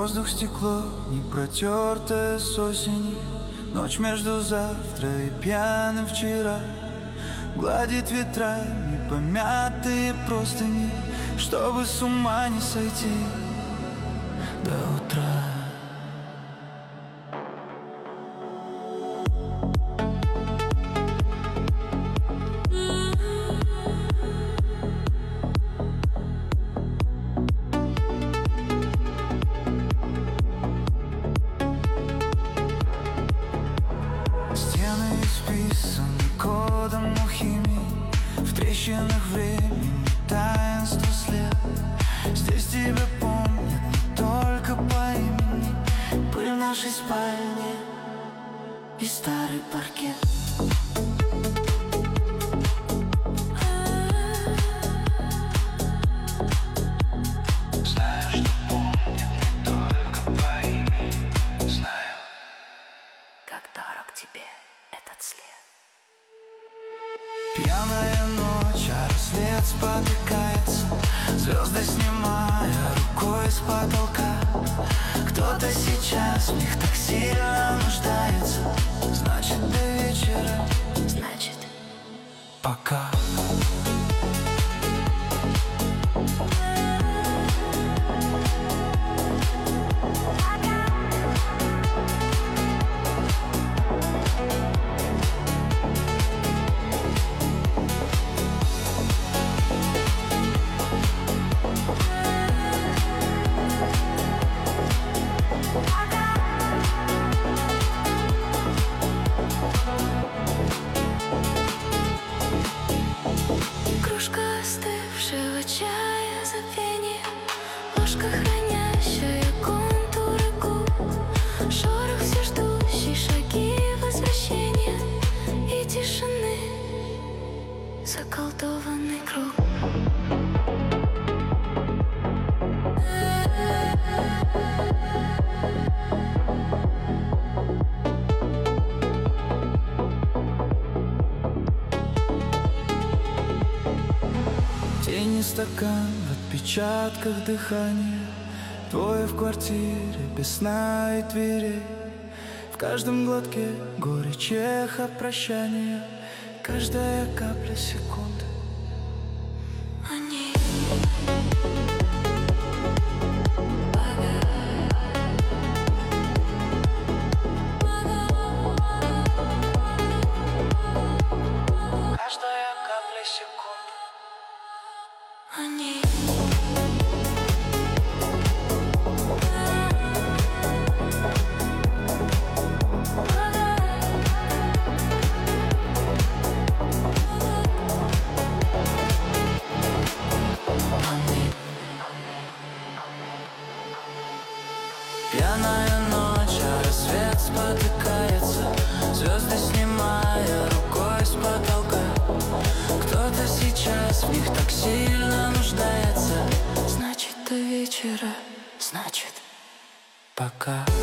Воздух стекло, не протертое с осени. Ночь между завтра и пьяным вчера. Гладит ветрами помятые простыни, чтобы с ума не сойти до утра. Стены исписаны кодом химии, в трещинах времени таинство след. Здесь тебя помнят не только по имени. Пыль в нашей спальне и старый паркет. Знаю, что помнят не только по имени. Знаю, как дорог тебе этот след. пьяная ночь, а рассвет спотыкается, звезды снимая рукой с потолка. Кто-то сейчас в них так сильно нуждается. Значит, до вечера, Значит, пока. кружка остывшего чая, забвение, ложка, хранящая контуры губ, шорох, все ждущие шаги возвращения и тишины, заколдованный круг. Тени стакан в отпечатках дыхания. Двое в квартире без сна и дверей. В каждом глотке горечь, эхо прощания. Каждая капля секунды. Они Каждая капля секунды. Они Пьяная ночь, а рассвет спотыкается, звезды снимая рукой с потолка. Кто-то сейчас в них так сильно нуждается. значит, до вечера, Значит, пока.